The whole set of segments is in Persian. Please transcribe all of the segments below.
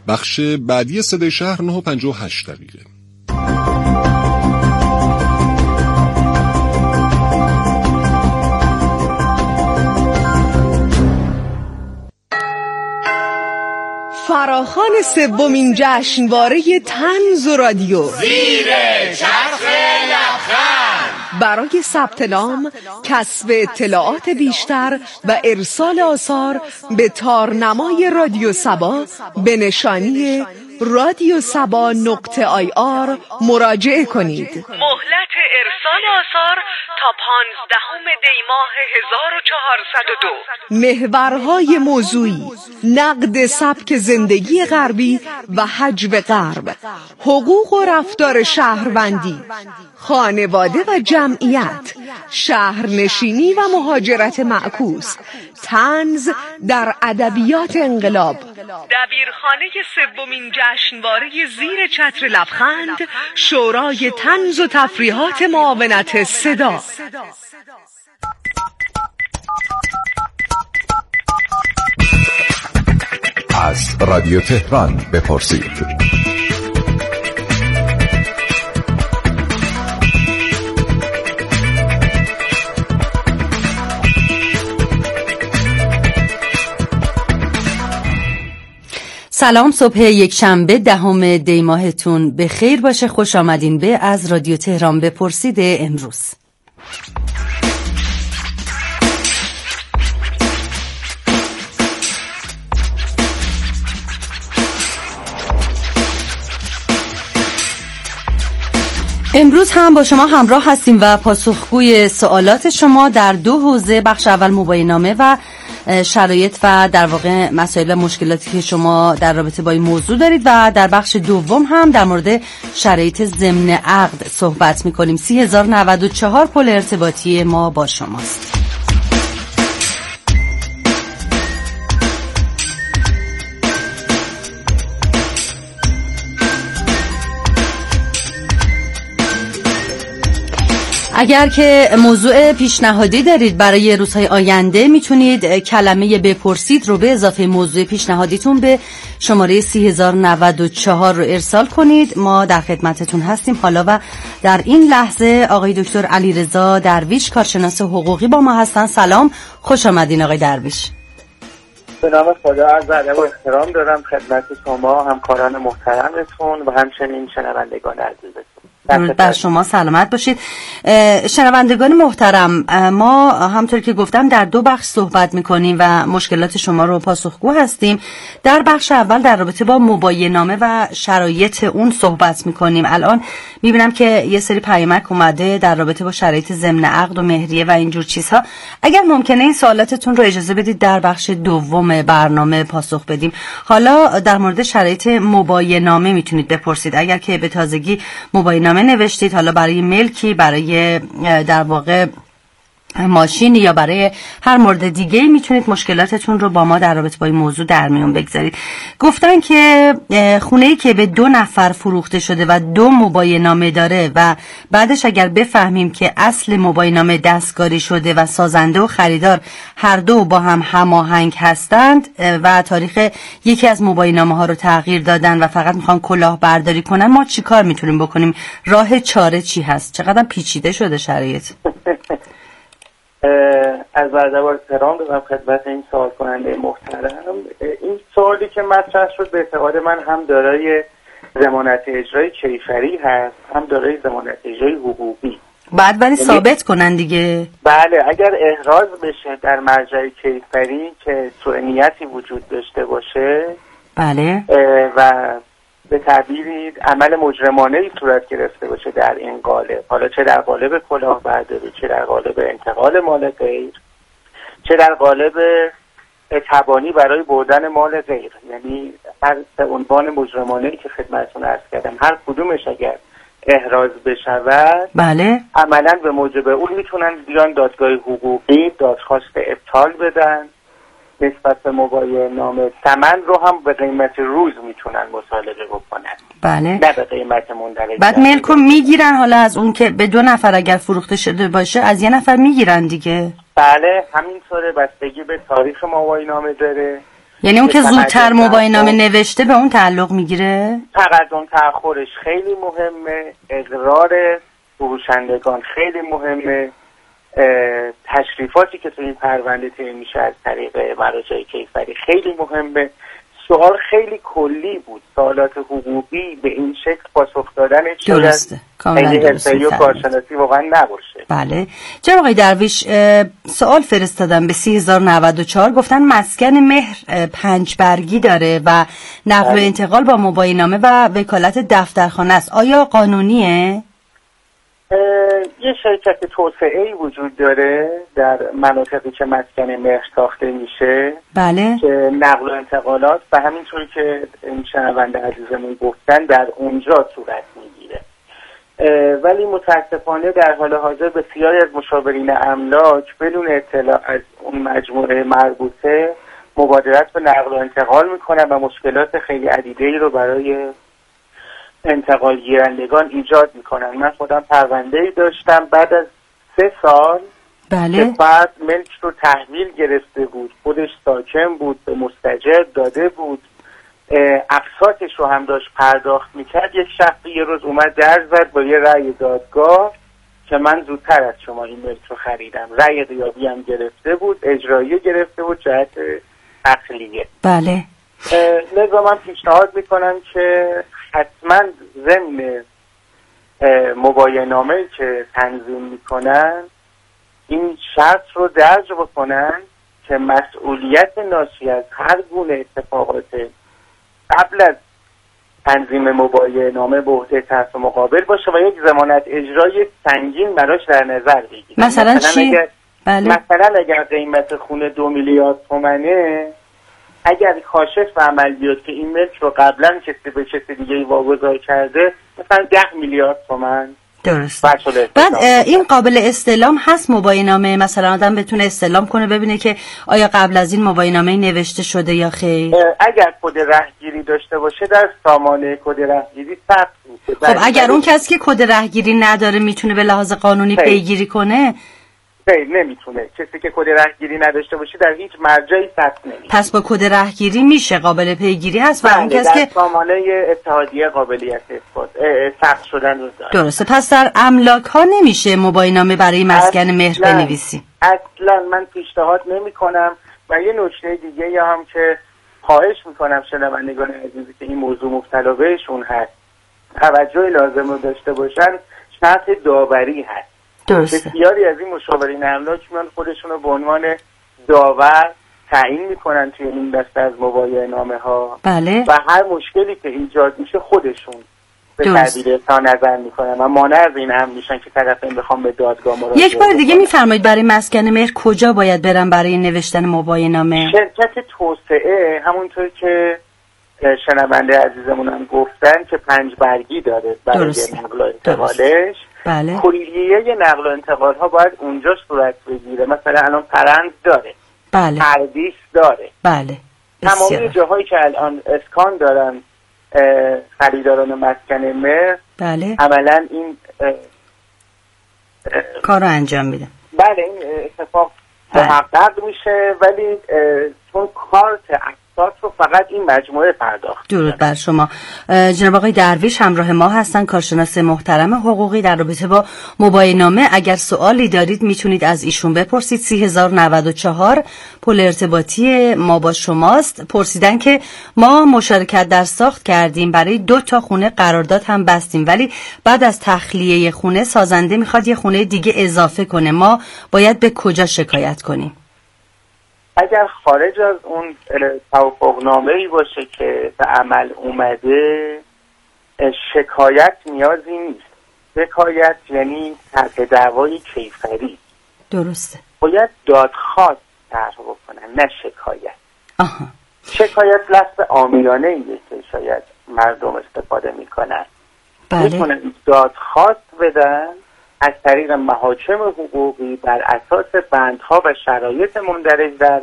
بخش بعدی صدای شهر 9:58 دقیقه. فراخوان سومین جشنواره طنز و رادیو زیر چرخ لبخند برای ثبت نام، کسب اطلاعات بیشتر و ارسال آثار به تارنمای رادیو سبا به نشانی radiosaba.ir مراجعه کنید. مهلت ارسال آثار تا 15 دی ماه 1402. محورهای موضوعی: نقد سبک زندگی غربی و حجب غرب، حقوق و رفتار شهروندی، خانواده و جمعیت، شهرنشینی و مهاجرت معکوس، طنز در ادبیات انقلاب. دبیرخانه سومین جشنواره زیر چتر لبخند، شورای طنز و تفریحات معاونت صدا. از رادیو تهران بپرسید. سلام، صبح یک شنبه 10 دی ماهتون به خیر باشه. خوش آمدین به از رادیو تهران بپرسید امروز. امروز هم با شما همراه هستیم و پاسخگوی سوالات شما در دو حوزه: بخش اول مباینامه و شرایط و در واقع مسائل و مشکلاتی که شما در رابطه با این موضوع دارید، و در بخش دوم هم در مورد شرایط ضمن عقد صحبت می‌کنیم. 3094 پل ارتباطی ما با شماست. اگر که موضوع پیشنهادی دارید برای روزهای آینده، میتونید کلمه بپرسید رو به اضافه موضوع پیشنهادیتون به شماره 3094 رو ارسال کنید. ما در خدمتتون هستیم. حالا و در این لحظه آقای دکتر علیرضا درویش، کارشناس حقوقی با ما هستن. سلام، خوش آمدین آقای درویش. به نام خدا عرض ادب و احترام دارم خدمت شما، همکاران محترمتون و همچنین شنوندگان عزیزتون. درود بر شما، سلامت باشید. شنوندگان محترم، ما همطور که گفتم در دو بخش صحبت میکنیم و مشکلات شما رو پاسخگو هستیم. در بخش اول در رابطه با مباینامه و شرایط اون صحبت میکنیم. الان میبینم که یه سری پیامک اومده در رابطه با شرایط ضمن عقد و مهریه و اینجور چیزها. اگر ممکنه این سوالاتتون رو اجازه بدید در بخش دوم برنامه پاسخ بدیم. حالا در مورد شرایط مباینامه میتونید بپرسید. اگر که به تازگی مباینامه نوشتید، حالا برای ملکی، برای در واقع ماشین یا برای هر مورد دیگه، میتونید مشکلاتتون رو با ما در رابطه با این موضوع در میون بگذارید. گفتن که خونه‌ای که به 2 نفر فروخته شده و 2 مباینامه داره و بعدش اگر بفهمیم که اصل مباینامه دستکاری شده و سازنده و خریدار هر دو با هم هماهنگ هستند و تاریخ یکی از مباینامه ها رو تغییر دادن و فقط میخوان کلاهبرداری کنن، ما چی کار میتونیم بکنیم؟ راه چاره چی هست؟ چقدر پیچیده شده شرایط؟ از ادب و احترام دارم خدمت این سوال کننده محترم. این سوالی که مطرح شد به اعتقاد من هم دارای ضمانت اجرای کیفری هست، هم دارای ضمانت اجرای حقوقی. بعد ولی ثابت کنن دیگه. بله، اگر احراز بشه در مرجع کیفری که سوء نیتی وجود داشته باشه، بله، و به تعبیری عمل مجرمانه‌ای صورت گرفته باشه در این قالب، حالا چه در قالب کلاهبرداری، چه در قالب انتقال مال غیر، چه در قالب تبانی برای بردن مال غیر، یعنی هر عنوان مجرمانه‌ای که خدمتتون عرض کردم، هر کدومش اگر احراز بشود، بله، عملاً به موجب اون میتونن بیان دادگاه حقوقی دادخواست ابطال بدن نسبت به مباینامه. ثمن رو هم به قیمت روز میتونن مطالبه بکنن، بله، نه به قیمت مندرج. بعد ملکو میگیرن. حالا از اون که به 2 نفر اگر فروخته شده باشه، از یه نفر میگیرن دیگه. بله، همینطوره. بستگی به تاریخ مباینامه داره. یعنی اون که زودتر مباینامه نوشته به اون تعلق میگیره؟ تقدم تأخرش خیلی مهمه، اقرار فروشندگان خیلی مهمه، تشریفاتی که تو این پرونده طی میشه از طریق مراجع کیفری خیلی مهمه. سوال خیلی کلی بود، سوالات حقوقی به این شکل پاسخ دادن درسته، کاملا درسته و کارشناسی واقعا نباشه. بله. جناب آقای درویش سوال فرستادم به 3094 گفتن مسکن مهر 5 برگی داره و نقل و انتقال با مباینامه و وکالت دفترخانه است، آیا قانونیه؟ یه شرکت توسعه‌ای وجود داره در مناطقی که مسکن مهر ساخته میشه، بله، که نقل و انتقالات و همینطوری که این شنونده عزیزمون گفتن در اونجا صورت میگیره. ولی متاسفانه در حال حاضر بسیاری از مشاورین املاک بدون اطلاع از اون مجموعه مربوطه مبادرت به نقل و انتقال میکنن و مشکلات خیلی عدیده‌ای رو برای انتقال گیرندگان ایجاد میکنن. من خودم پرونده‌ای داشتم بعد از 3 سال بله، که فرد ملک رو تحویل گرفته بود، خودش ساکن بود، به مستاجر داده بود، اقساطش رو هم داشت پرداخت میکرد. یک شخصی یه روز اومد در زد با یه رأی دادگاه که من زودتر از شما این ملک رو خریدم، رأی غیابی هم گرفته بود، اجراییه گرفته بود جهت تخلیه. بله. لذا من پیشنهاد میکنم که حتما ضمن مباینامه‌ای که تنظیم میکنن این شرط رو درج بکنن که مسئولیت ناشی از هر گونه اتفاقات قبل از تنظیم مباینامه به عهده طرف مقابل باشه و یک ضمانت اجرایی سنگین براش در نظر بگیرن. مثلا چی؟ مثلا اگر قیمت خونه 2 میلیارد تومنه، اگر کاشف و عمل بیاد که این ملک رو قبلا کسی به کسی دیگه واگذار کرده، مثلا 10 میلیارد تومان. درست. بعد این قابل استعلام هست مباینامه؟ مثلا آدم بتونه استعلام کنه ببینه که آیا قبل از این مباینامه نوشته شده یا خیر؟ اگر کد رهگیری داشته باشه در سامانه کد رهگیری ثبت میشه. خب اگر اون کسی که کد رهگیری نداره میتونه به لحاظ قانونی پیگیری کنه؟ نمیتونه. کسی که کد رهگیری نداشته باشه در هیچ مرجعی ثبت نمیشه. پس با کد رهگیری میشه، قابل پیگیری هست و اون کسی که سامانه اتحادیه قابلیت ثبت شدن رو داره. درسته. پس در املاک ها نمیشه مباینامه برای مسکن مهر بنویسی؟ اصلا من پیشنهاد نمیکنم. و یه نکته دیگه هم که خواهش میکنم شنوندگان عزیزی که این موضوع مبتلا بهشون هست توجه لازم رو داشته باشن، شرط داوری هست. درسته. بسیاری از این مشاورین املاک میان خودشون رو به عنوان داور تعیین میکنن توی این دسته از مباینامه ها. بله. و هر مشکلی که ایجاد میشه خودشون به تعبیر اظهار نظر میکنن و مانع از این هم میشن که طرفین بخوام به دادگاه مراجعه. یک بار دیگه میفرمایید برای مسکن مهر کجا باید برم برای نوشتن مباینامه؟ شرکت توسعه، همونطور که شنونده عزیزمون هم گفتن که 5 برگی داره برای نقل و انتقالش. بله. کلیه نقل و انتقال ها باید اونجا صورت بگیره. مثلا الان پرند داره، بله، پردیس داره، بله، تمامی جاهایی که الان اسکان دارن خریداران مسکن مهر، بله، عملا این کار رو انجام میده. بله، این اتفاق محقق میشه، ولی چون کارت اقساط رو فقط این مجموعه پرداخت. درود بر شما. جناب آقای درویش همراه ما هستن، کارشناس محترم حقوقی در رابطه با مباینامه. اگر سوالی دارید میتونید از ایشون بپرسید. 3094 پل ارتباطی ما با شماست. پرسیدن که ما مشارکت در ساخت کردیم، برای 2 تا خونه قرارداد هم بستیم، ولی بعد از تخلیه خونه سازنده میخواد یه خونه دیگه اضافه کنه، ما باید به کجا شکایت کنیم؟ اگر خارج از اون توافقنامه‌ای باشه که به عمل اومده، شکایت نیازی نیست. شکایت یعنی طرح دعوای کیفری. درسته. باید دادخواست طرح بکنن، نه شکایت. آها. شکایت لفظ عامیانه ایه که شاید مردم استفاده میکنن. بله. میتونن دادخواست بدن از طریق محاکم حقوقی بر اساس بندها و شرایط مندرج در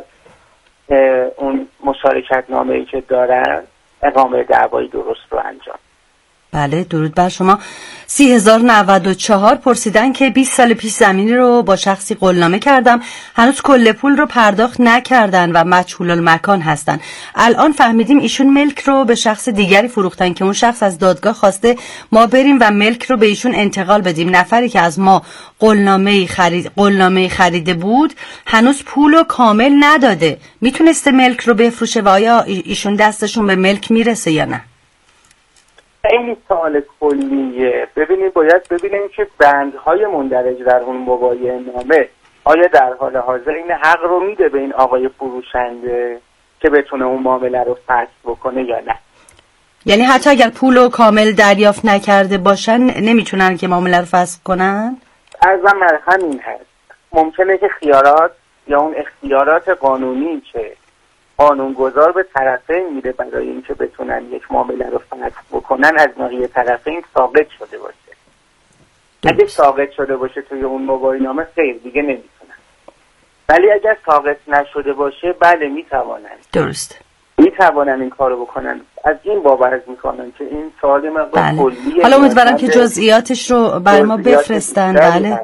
اون مشارکت نامه‌ای که دارن اقامه دعوای درست رو انجام. بله درود بر شما. 30,094 پرسیدن که 20 سال پیش زمینی رو با شخصی قولنامه کردم، هنوز کل پول رو پرداخت نکردن و مجهول المکان هستن. الان فهمیدیم ایشون ملک رو به شخص دیگری فروختن که اون شخص از دادگاه خواسته ما بریم و ملک رو به ایشون انتقال بدیم. نفری که از ما قولنامه خریده بود هنوز پول رو کامل نداده. میتونسته ملک رو بفروشه و آیا ایشون دستشون به ملک میرسه یا نه؟ خیلی سوال کلیه. باید ببینیم که بندهای مندرج در اون مباینه‌نامه آیا در حال حاضر این حق رو میده به این آقای فروشنده که بتونه اون معامله رو فسخ بکنه یا نه. یعنی حتی اگر پول رو کامل دریافت نکرده باشن نمیتونن که معامله رو فسخ کنن؟ ارزم همین هست. ممکنه که خیارات یا اون اختیارات قانونی که قانونگذار به طرفین میده برای اینکه بتونن یک معامله رو فسخ بکنن از ناحیه طرفین ساقط شده باشه. اگه ساقط شده باشه توی اون مباینه‌نامه خیر دیگه نمیتونن. ولی اگر ساقط نشده باشه بله میتوانن. درست. میتوانن این کارو بکنن. از این بابت میکنن که این سوال مقدار کلیه. حالا امیدوارم که جزئیاتش رو برای ما بفرستن. بله.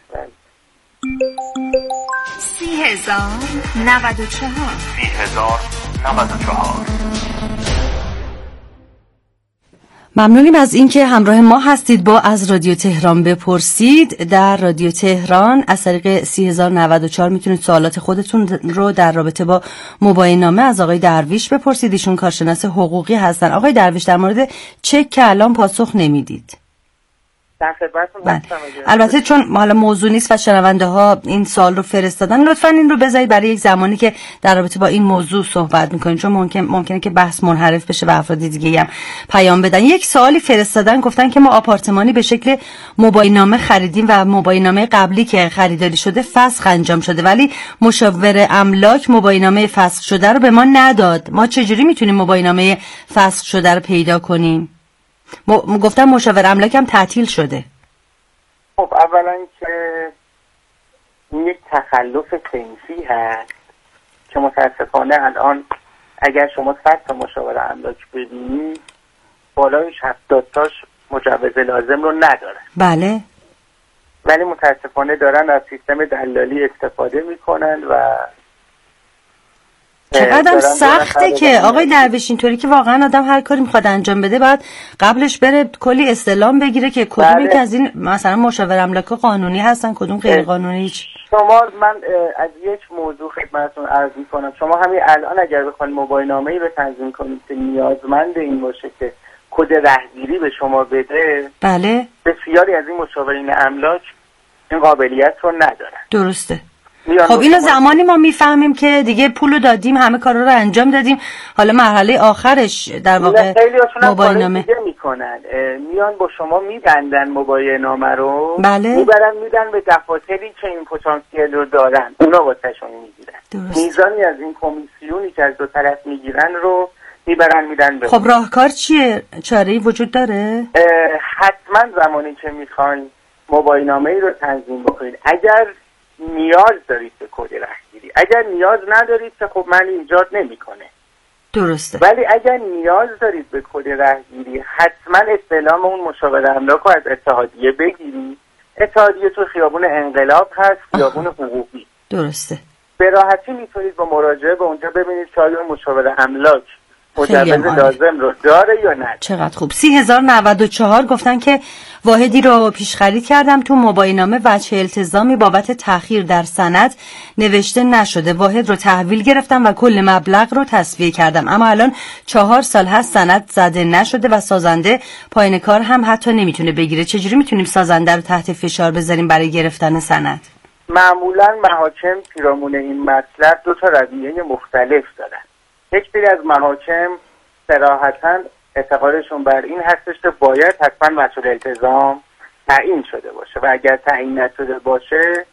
30,094 ممنونیم از اینکه همراه ما هستید. با از رادیو تهران بپرسید در رادیو تهران از طریق 30,094 میتونید سوالات خودتون رو در رابطه با مباینه‌نامه از آقای درویش بپرسید. ایشون کارشناس حقوقی هستن. آقای درویش در مورد چک که الان پاسخ نمیدید. البته چون حالا موضوع نیست و شنونده ها این سوال رو فرستادن، لطفاً این رو بذارید برای یک زمانی که در رابطه با این موضوع صحبت میکنیم، چون ممکنه که بحث منحرف بشه و افراد دیگه هم پیام بدن. یک سوالی فرستادن، گفتن که ما آپارتمانی به شکل مباینه‌نامه خریدیم و مباینه‌نامه قبلی که خریداری شده فسخ انجام شده، ولی مشاور املاک مباینه‌نامه فسخ شده رو به ما نداد. ما چجوری میتونیم مباینه‌نامه فسخ شده رو پیدا کنیم؟ گفتم مشاور املاک هم تعطیل شده. خب اولا که این یک تخلف صنفی هست که متاسفانه الان اگر شما 100 تا مشاور املاک ببینید بالایش 70 تاش مجوز لازم رو ندارن. بله. ولی متاسفانه دارن از سیستم دلالی استفاده میکنن و چقدر سخته که آقای درویش اینطوری که واقعا آدم هر کاری میخواد انجام بده بعد قبلش بره کلی استعلام بگیره که کدومی که از این مثلا مشاور املاک قانونی هستن کدوم غیر قانونی. من از یک موضوع خدمتتون عرض میکنم. شما همین الان اگر بخواید مباینه‌نامه‌ای رو تنظیم کنید که نیازمند این باشه که کد رهگیری به شما بده، بله، بسیاری از این مشاورین املاک این قابلیت رو ندارن. درسته. خب اینو زمانی ما میفهمیم که دیگه پولو دادیم، همه کارا رو انجام دادیم، حالا مرحله آخرش در واقع مباینه‌نامه میکنن، میان با شما میبندن مباینه‌نامه رو، بله، میدن به دفاتری که این پتانسیل رو دارن، اونا واسهشون میگیرن. میزانی از این کمیسیونی که از دو طرف میگیرن رو میدن به. خب راهکار چیه؟ چاره‌ای وجود داره؟ حتما زمانی که میخواین مباینه‌نامه‌ای رو تنظیم بکنید، اگر نیاز دارید به کد رهگیری، اگر نیاز ندارید که خب من ایجاد نمیکنه. درسته. ولی اگر نیاز دارید به کد رهگیری حتما استعلام اون مشاور املاک رو از اتحادیه بگیرید. اتحادیه تو خیابون انقلاب هست، خیابون حقوقی. درسته. به راحتی میتونید با مراجعه به اونجا ببینید که آیا مشاور املاک مجوز لازم رو داره یا نه. چقدر خوب. 30,094 گفتن که واحدی رو پیش خرید کردم، تو مباینه‌نامه وجه التزامی بابت تأخیر در سند نوشته نشده، واحد رو تحویل گرفتم و کل مبلغ رو تسویه کردم، اما الان 4 سال هست سند زده نشده و سازنده پایان کار هم حتی نمیتونه بگیره. چجوری میتونیم سازنده رو تحت فشار بذاریم برای گرفتن سند؟ معمولا محاکم پیرامون این مطلب 2 تا رویه مختلف دارن. یک سری از محاکم صراحتاً اعتقادشون بر این هستش که باید حتما مسئول التزام تعیین شده باشه و اگر تعیین نشده باشه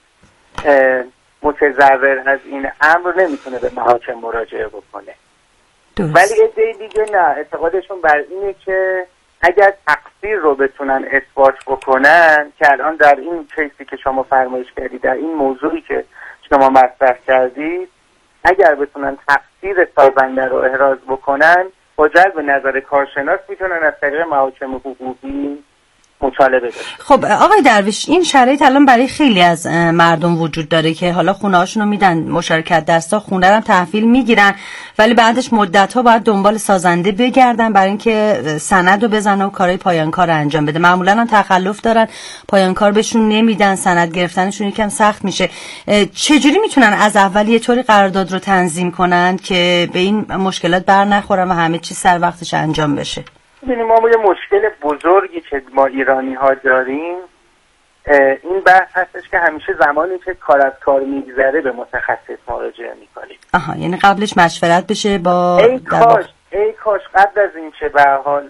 متضرر از این امر نمیتونه به محاکم مراجعه بکنه. ولی عده دیگه نه، اعتقادشون بر اینه که اگر تقصیر رو بتونن اثبات بکنن، که الان در این کیسی که شما فرمایش کردید، در این موضوعی که شما مطرح کردید، اگر بتونن تقصیر سازنده رو احراز بکنن با جلب نظر کارشناس میتونن از طریق محاکم حقوقی مطالبه داشته. خب آقای درویش، این شرایط الان برای خیلی از مردم وجود داره که حالا خونه هاشونو میدن مشارکت درس‌ها، خونه رو هم تحویل میگیرن، ولی بعدش مدت‌ها باید دنبال سازنده بگردن برای اینکه سند رو بزنه و کارهای پایانکار رو انجام بده. معمولا هم تخلف دارن، پایانکار بهشون نمیدن، سند گرفتنشون یکم سخت میشه. چجوری میتونن از اول یه طوری قرارداد رو تنظیم کنن که به این مشکلات بر نخورن و همه چیز سر وقتش انجام بشه؟ ببینیم، ما یه مشکل بزرگی که ما ایرانی ها داریم این بحث هستش که همیشه زمانی که کار از کار میگذره به متخصص مراجعه میکنیم. آها، یعنی قبلش مشورت بشه با ای کاش قبل از این که به حال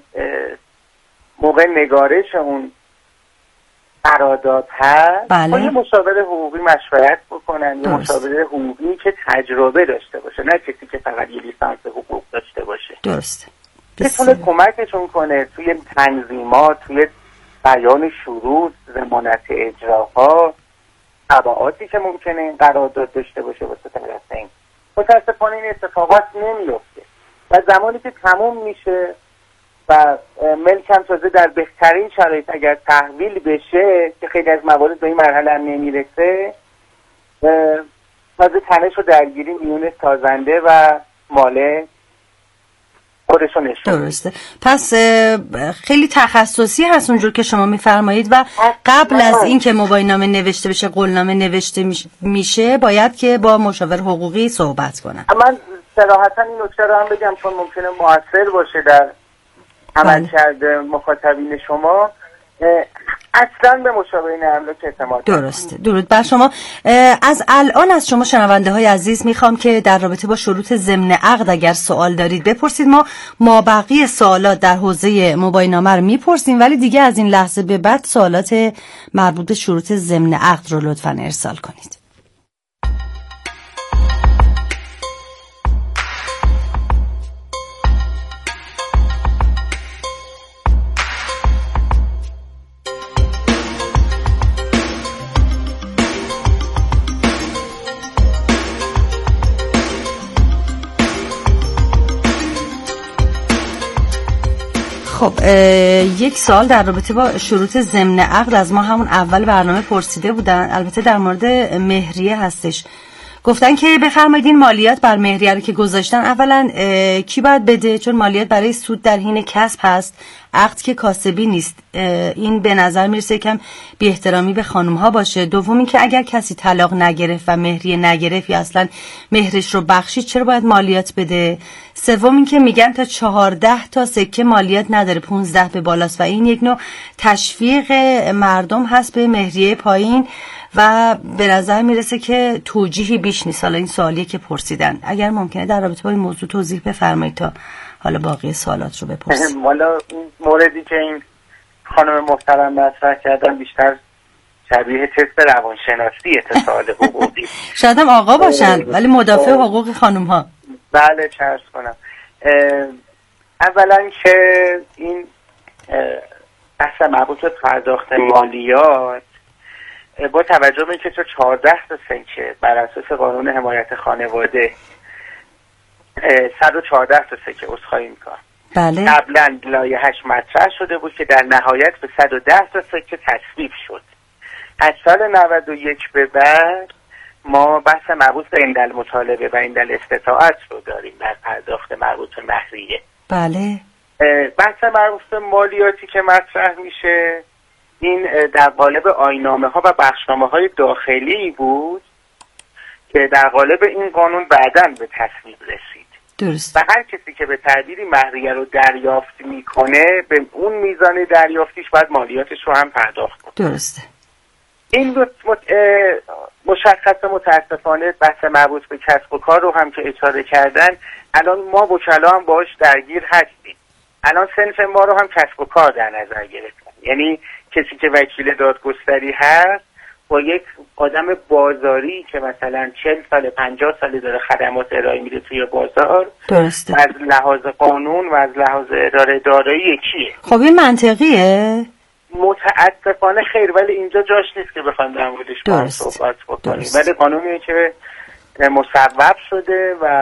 موقع نگارش اون قرارداد هست با یه مشاور حقوقی مشورت بکنن، یه مشاور حقوقی که تجربه داشته باشه، نه کسی که فقط یه لیسانس حقوق داشته باشه. درسته. بتونه کمکشون کنه توی تنظیمات، توی بیان شروط، ضمانت اجراها، تبعاتی که ممکنه این قرارداد داشته باشه واسه طرفین. متاسفانه این اتفاقات نمیفته و زمانی که تموم میشه و ملکم تازه در بهترین شرایط اگر تحویل بشه که خیلی از موارد به این مرحله هم نمیرسه، تازه تنش و درگیری میون سازنده و مالک خودشون. درسته. پس خیلی تخصصی هست اونجور که شما میفرمایید و قبل از این که مباینامه نوشته بشه، قولنامه نوشته میشه، باید که با مشاور حقوقی صحبت کنن. من صراحتا این نکته رو هم بگم چون ممکنه مؤثر باشه در عملکرد مخاطبین شما. اصلا به مشاورین املاک اعتماد. درسته. درود بر شما. از الان از شما شنونده های عزیز میخوام که در رابطه با شروط ضمن عقد اگر سوال دارید بپرسید. ما بقیه سوالات در حوزه مباینامه رو میپرسیم، ولی دیگه از این لحظه به بعد سوالات مربوط به شروط ضمن عقد رو لطفاً ارسال کنید. خب یک سوال در رابطه با شروط ضمن عقد از ما همون اول برنامه پرسیده بودن، البته در مورد مهریه هستش. گفتن که بفرمایید این مالیات بر مهریه رو که گذاشتن اولا کی باید بده، چون مالیات برای سود در حین کسب هست، عقد که کاسبی نیست. این به نظر میرسه کم بی احترامی به خانم ها باشه. دوم این که اگر کسی طلاق نگرفت و مهریه نگرفت یا اصلا مهرش رو بخشید چرا باید مالیات بده. سوم این که میگن تا 14 تا سکه مالیات نداره، 15 به بالاست و این یک نوع تشویق مردم هست به مهریه پایین و به نظر میرسه که توجیهی بیش نیست. حالا این سوالیه که پرسیدن، اگر ممکنه در رابطه با این موضوع توضیح بفرمایید تا حالا باقی سوالات رو بپرسیم. والا این موردی که این خانم محترم مطرح کردن بیشتر شبیه تست روانشناسی سوال حقوقی. شاید هم آقا باشن ولی مدافع حقوق خانم ها. بله چرس کنم. اولا که این بحث مربوط به پرداخت مالیات با توجه به اینکه تو 14 تا سکه بر اساس قانون حمایت خانواده 114 تا سکه عذرخواهی میکنم. بله. قبلا لایحه‌اش مطرح شده بود که در نهایت به 110 تا سکه تصویب شد. از سال 91 به بعد ما بحث مربوط به ایندل مطالبه و ایندل استطاعت رو داریم در پرداخت مربوط به مهریه. بله. بحث مربوط به مالیاتی که مطرح میشه این در قالب آیین‌نامه ها و بخشنامه های داخلی بود که در قالب این قانون بعداً به تصویب رسید. درست. و هر کسی که به تعبیری مهریه رو دریافت میکنه به اون میزان دریافتیش باید مالیاتش رو هم پرداخت کنه. درسته. این مشخص متاسفانه بحث مربوط به کسب و کار رو هم که اشاره کردن، الان ما وکلا هم باش درگیر هستیم. الان صنف ما رو هم کسب و کار در نظر گرفتن، یعنی کسی که وکیل دادگستری هست با یک آدم بازاری که مثلا 40 سال 50 سال داره خدمات ارائه میده توی بازار، درسته، از لحاظ قانون و از لحاظ اداره دارایی یکیه. خب این منطقیه؟ متاسفانه خیر، ولی اینجا جاش نیست که بخوایم در موردش صحبت بکنیم. ولی قانونی که مصوب شده و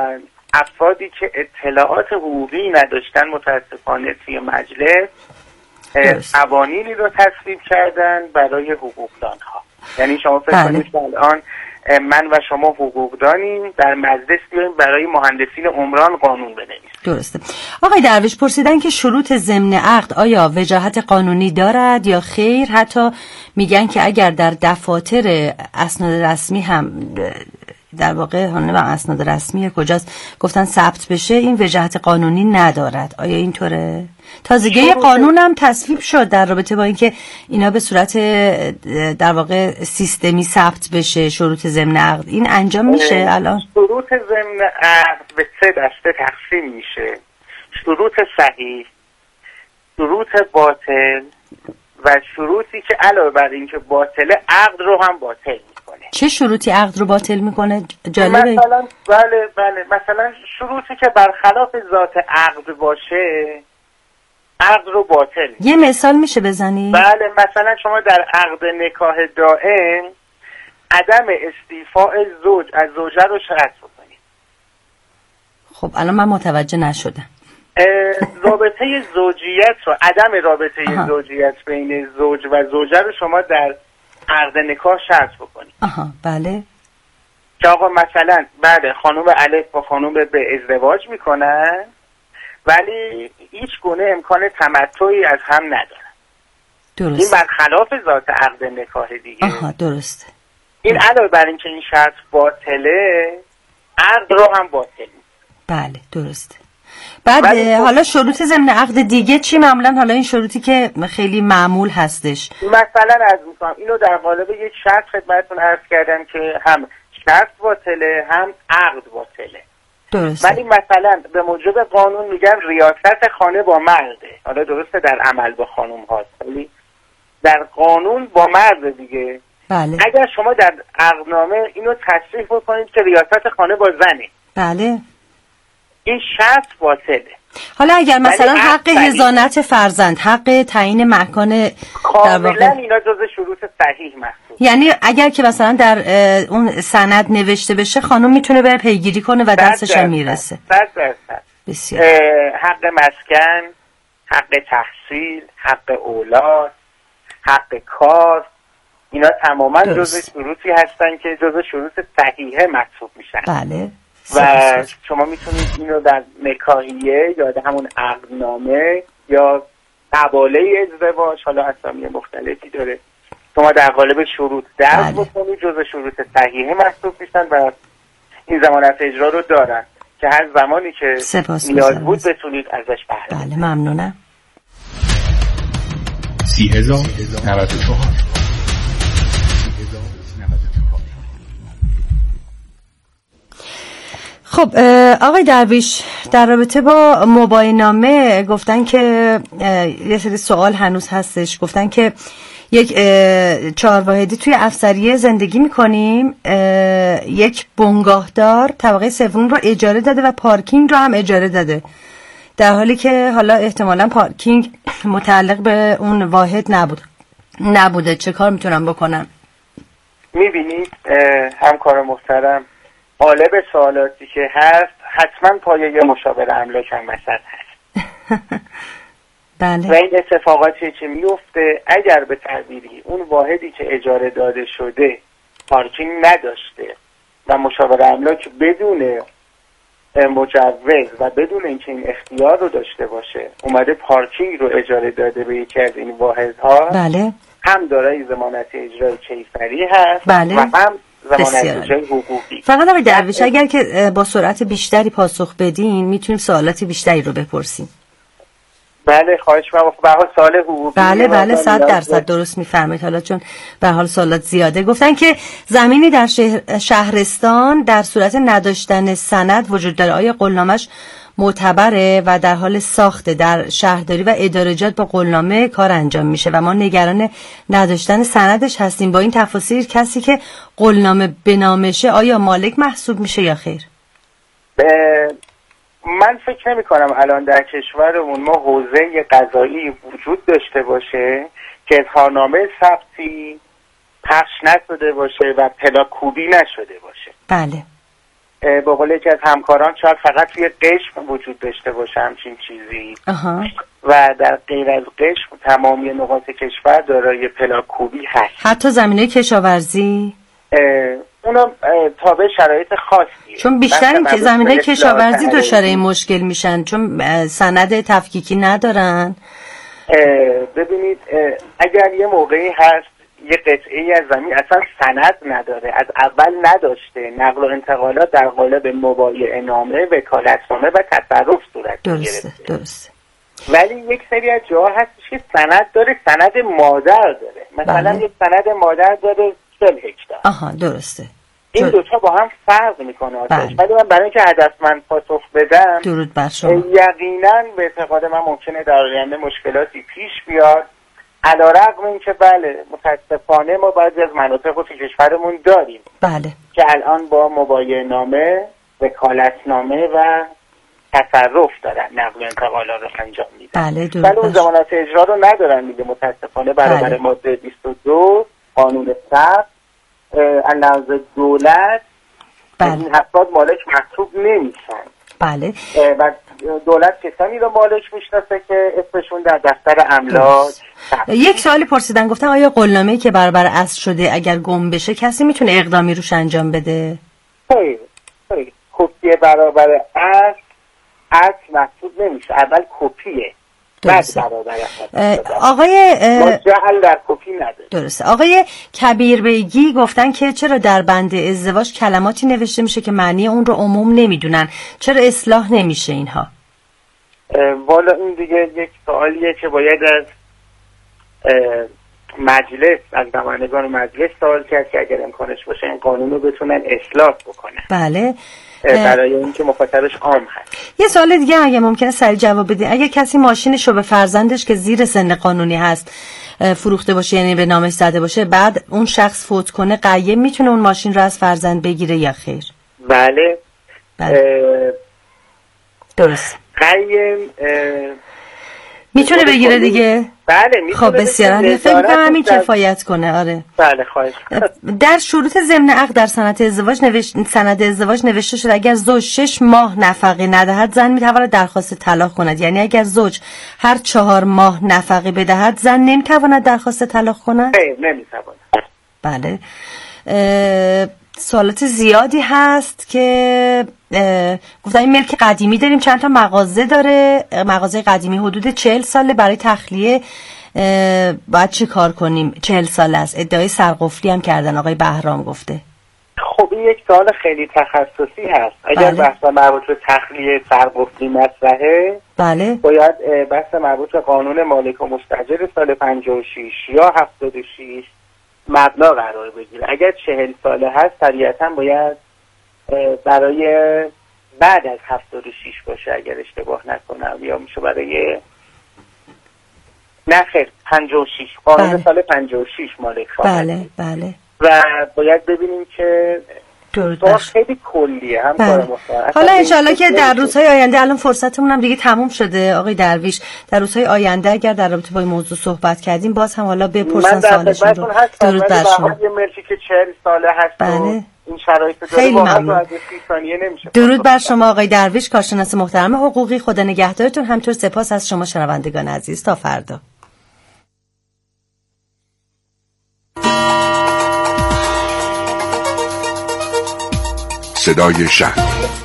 افرادی که اطلاعات حقوقی نداشتن متاسفانه توی مجلس قوانینی رو تصویب کردن برای حقوقدانها. یعنی شما فکر کنید الان من و شما حقوقدانیم، در مجلس بیاییم برای مهندسین عمران قانون بنویسیم. درسته. آقای درویش پرسیدن که شروط ضمن عقد آیا وجاهت قانونی دارد یا خیر؟ حتی میگن که اگر در دفاتر اسناد رسمی هم در واقع اسناد رسمی کجاست گفتن ثبت بشه این وجاهت قانونی ندارد. آیا اینطوره؟ تازگی قانون هم تصویب شد در رابطه با اینکه اینا به صورت در واقع سیستمی ثبت بشه شروط ضمن عقد. این انجام میشه الان؟ شروط ضمن عقد به 3 دسته تقسیم میشه: شروط صحیح، شروط باطل و شروطی که علاوه بر اینکه باطله عقد رو هم باطل میکنه. چه شروطی عقد رو باطل میکنه؟ جالبه. مثلا بله مثلا شروطی که برخلاف ذات عقد باشه عقد رو باطل. یه مثال میشه بزنی؟ بله مثلا شما در عقد نکاح دائم عدم استیفاء زوج از زوجه رو شرط بکنید. خب الان من متوجه نشدم. رابطه زوجیت رو، عدم رابطه زوجیت بین زوج و زوجه رو شما در عقد نکاح شرط بکنید. بله. که آقا مثلا بله خانم الف با خانم ب ازدواج میکنن ولی هیچ گونه امکان تمتعی از هم ندارن. درست. این برخلاف ذات عقد نکاح دیگه. درسته. این علاوه بر این که این شرط باطله عقد رو هم باطل. بله درسته. بعد حالا شروط ضمن عقد دیگه چی معمولا؟ حالا این شروطی که خیلی معمول هستش مثلا از میکنم اینو در قالب یک شرط خدمتتون عرض کردم که هم شرط باطله هم عقد باطله. درسته. ولی مثلا به موجب قانون میگن ریاست خانه با مرده. حالا درسته در عمل با خانم هاست ولی در قانون با مرد دیگه. بله. اگر شما در عقدنامه اینو تصریح بکنید که ریاست خانه با زنه، بله، این شرط باطله. حالا اگر مثلا حق حضانت فرزند، حق تعیین مکان، کاملا اینا جزء شروط صحیح محسوب. یعنی اگر که مثلا در اون سند نوشته بشه خانم میتونه بره پیگیری کنه و دستش میرسه. 100%. بسیار. حق مسکن، حق تحصیل، حق اولاد، حق کار، اینا تماما جزء شروطی هستن که جزء شروط صحیحه محسوب میشن. بله. و شما میتونید اینو در نکاحیه یا در همون عقدنامه یا قباله ازدواج، حالا اسامی مختلفی داره، شما در قالب شروط درج بکنید، جزء شروط صحیحه محسوب میشن و این ضمانت اجرا رو دارن که هر زمانی که نیاز بود بتونید ازش بهره. بله ممنونم. 30,094. خب آقای درویش، در رابطه با موبایلنامه گفتن که یه سری سوال هنوز هستش. گفتن که یک 4 واحدی توی افسریه زندگی میکنیم، یک بنگاهدار طبقه 3 رو اجاره داده و پارکینگ رو هم اجاره داده، در حالی که حالا احتمالاً پارکینگ متعلق به اون واحد نبوده. چه کار میتونم بکنم؟ میبینید همکار محترم، قالب سوالاتی که هست حتما پایه یه مشاور املاک هم وسط هست. بله. و این اتفاقاتی که میفته اگر به تعبیری اون واحدی که اجاره داده شده پارکینگ نداشته و مشاور املاک بدون مجوز و بدون اینکه این اختیار رو داشته باشه اومده پارکینگ رو اجاره داده به یکی از این واحدها، بله، هم دارای ضمانت اجرای کیفری هست، بله، و هم ضمانت اجرای حقوقی. فقط آقای درویش اگر که با سرعت بیشتری پاسخ بدین میتونیم سوالات بیشتری رو بپرسیم. بله خواهش می‌کنم. به حال سوال حقوقی. بله 100% درست می‌فرمایید. حالا چون به حال سوالات زیاده، گفتن که زمینی در شهرستان در صورت نداشتن سند وجود داره، آیا قولنامه‌اش معتبره و در حال ساخته؟ در شهرداری و ادارجات با قولنامه کار انجام میشه و ما نگران نداشتن سندش هستیم. با این تفاصیل کسی که قولنامه به نامشه آیا مالک محسوب میشه یا خیر؟ من فکر نمی کنم الان در کشورمون ما حوزه قضایی وجود داشته باشه که اظهارنامه ثبتی پخش نشده باشه و پلاکوبی نشده باشه. بله. به قول یکی از همکاران شاید فقط توی قشم وجود داشته باشه همچین چیزی و در غیر از قشم تمامی نقاط کشور دارای پلاک‌کوبی هست. حتی زمینه کشاورزی اونا تابع شرایط خاصی، چون بیشتر این که زمینه کشاورزی دچار این مشکل میشن چون سند تفکیکی ندارن. ببینید اگر یه موقعی هست یه قطعه‌ای از زمین اصلا سند نداره، از اول نداشته، نقل و انتقالات در قالب مبایعه‌نامه، وکالتنامه و تصرف صورت گرفته. درسته. ولی یک سری از جاها هستش که سند داره، سند مادر داره. مثلا یک سند مادر داره 40 هکتار. درسته. این دوتا با هم فرق میکنه. ولی من برای اینکه هدفمند پاسخ بدم، درود بر شما، یقینا به اعتقاد من ممکنه در آینده مشکلاتی پیش بیاد، علیرغم اینکه بله متاسفانه ما بعضی از مناطق رو تو کشورمون داریم که الان با مبایعه‌نامه، وکالتنامه و تصرف دارن نقل و انتقالات رو انجام میدن، ولی اون ضمانت اجرا رو ندارن دیگه متاسفانه. برابر ماده 22 قانون ثبت از نظر دولت این افراد مالک محسوب نمیشن. و دولت کسانی رو مالک میشناسه که اسمشون در دفتر املاک. یک سوالی پرسیدن، گفتن آیا قولنامه‌ای که برابر اصل شده اگر گم بشه کسی میتونه اقدامی روش انجام بده؟ خیلی کپی برابر اصل محسوب نمیشه، اول کپیه بعد برابر اصل. آقای جعل در کپی نداره. درسته. آقای کبیربیگی گفتن که چرا در بند ازدواج کلماتی نوشته میشه که معنی اون رو عموم نمیدونن، چرا اصلاح نمیشه اینها؟ والا این دیگه یک سوالیه که باید از مجلس، از نمایندگان مجلس سوال کرد که اگر امکانش باشه این قانون رو بتونن اصلاح بکنن. بله. برای اینکه مخاطبش عام هست. یه سوال دیگه اگه ممکنه سریع جواب بدین، اگه کسی ماشینش رو به فرزندش که زیر سن قانونی هست فروخته باشه، یعنی به نامش زده باشه، بعد اون شخص فوت کنه، قیم میتونه اون ماشین رو از فرزند بگیره یا خیر؟ بله. درست. قیم میتونه بگیره دیگه؟ بله میتونه. خب بسیار فکر کنم همین کفایت کنه. آره بله خواهش. در شروط ضمن عقد در سند ازدواج نوشته شده اگر زوج 6 ماه نفقه ندهد زن میتواند درخواست طلاق کند. یعنی اگر زوج هر 4 ماه نفقه بدهد زن نمیتواند درخواست طلاق کند؟ نمیتواند. بله. سوالات زیادی هست که گفتن این ملک قدیمی داریم، چند تا مغازه داره، مغازه قدیمی حدود 40 ساله، برای تخلیه باید چه کار کنیم؟ 40 سال است. ادعای سرقفلی هم کردن، آقای بهرام گفته. خب این یک سوال خیلی تخصصی هست. اگر بحث مربوط به تخلیه سرقفلی مطرحه، باید بحث مربوط به قانون مالک و مستاجر سال 56 یا 76 مبنا قرار بگیره. اگر 40 ساله هست طبیعتاً باید برای بعد از 76 باشه اگر اشتباه نکنم، یا میشه برای نخیر 56 قانون سال 56 مالک خواهد. بله. و باید ببینیم که خیلی کلیه هم کار مختلف. حالا انشالله که در روزهای آینده، الان فرصتمون هم دیگه تموم شده آقای درویش، در روزهای آینده اگر در رابطه با این موضوع صحبت کردیم باز هم حالا بپرسن سوالشون رو. درود بر شما. یه ملکی که 40 ساله هست این شرایط داره واقعا از 30 ثانیه نمیشه. درود بر شما آقای درویش، کارشناس محترم حقوقی. خدا نگهدارتون. همینطور سپاس از شما شنوندگان عزیز. تا فردا. صدای شهر.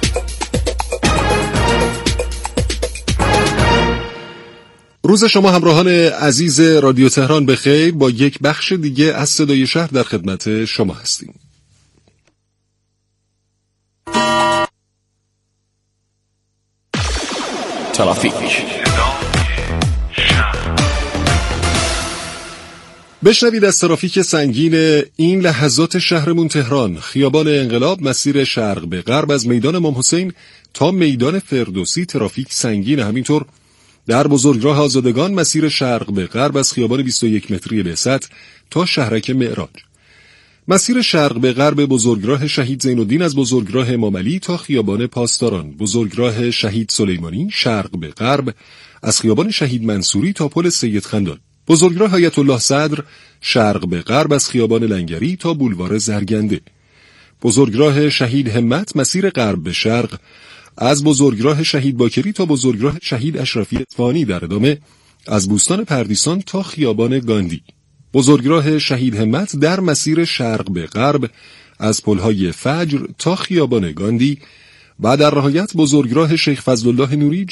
روز شما همراهان عزیز رادیو تهران بخیر. با یک بخش دیگه از صدای شهر در خدمت شما هستیم. ترافیک. بشنوید از ترافیک سنگین این لحظات شهرمون تهران. خیابان انقلاب مسیر شرق به غرب از میدان امام حسین تا میدان فردوسی ترافیک سنگین. همینطور در بزرگراه آزادگان مسیر شرق به غرب از خیابان 21 متری بعثت تا شهرک معراج. مسیر شرق به غرب بزرگراه شهید زین‌الدین از بزرگراه امام علی تا خیابان پاسداران. بزرگراه شهید سلیمانی شرق به غرب از خیابان شهید منصوری تا پل سید خندان. بزرگراه آیت الله صدر شرق به غرب از خیابان لنگری تا بولوار زرگنده. بزرگراه شهید همت مسیر غرب به شرق، از بزرگراه شهید باکری تا بزرگراه شهید اشرفی اصفهانی در ادامه، از بوستان پردیسان تا خیابان گاندی. بزرگراه شهید همت در مسیر شرق به غرب، از پلهای فجر تا خیابان گاندی و در نهایت بزرگراه شیخ فضلالله نوری